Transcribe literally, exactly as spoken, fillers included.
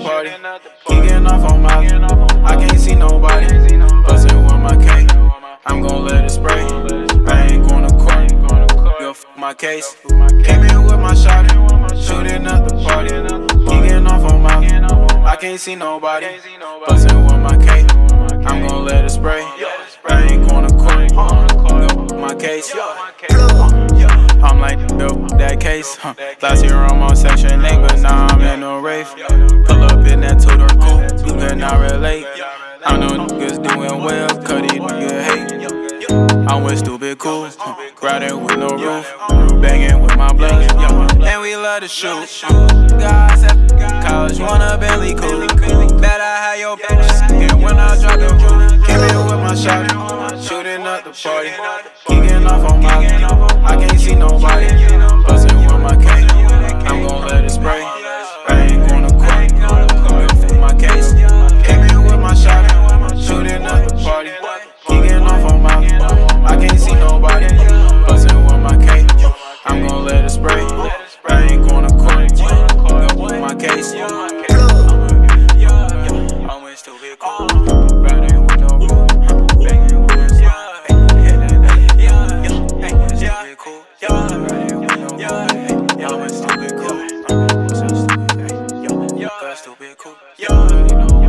party. Kicking off on my, I can't see nobody. Buzzing with my K, I'm gon' let it spray. I ain't gonna court, go f my case. Came in with my shot, shooting at the party. Kicking off on my, I can't see nobody. Buzzing with my K, I'm gon' let it spray. I ain't gonna court, go f my case. I'm like, yo, that case. Huh. Last year I'm on section eight, but now I'm in no rave. Pull up in that two-door coupe, you cannot relate. I know niggas doing well, cause these niggas hate. I'm with stupid cool, huh. Riding with no roof, banging with my blanket, and we love to shoot. Guys at college want a Bentley cool. Bet I had your bitch, and when I drop the roof, came in with my shot, shooting up the party, kicking off on my. I can't see nobody. Buzzing with my K, I'm gon' let it spray. I ain't gonna quit, go for my case. Came in with my shot, shooting at the party, kicking off on my. I can't see nobody. Buzzing with my K, I'm gon' let it spray. I ain't gonna quit, go for my case. I'm with stupid cool, riding with no roof, banging with no song. Cool. Yo, yo, yo, I'm stupid cool. I'm stupid cool. Yo, yo, stupid cool. Yo, you know.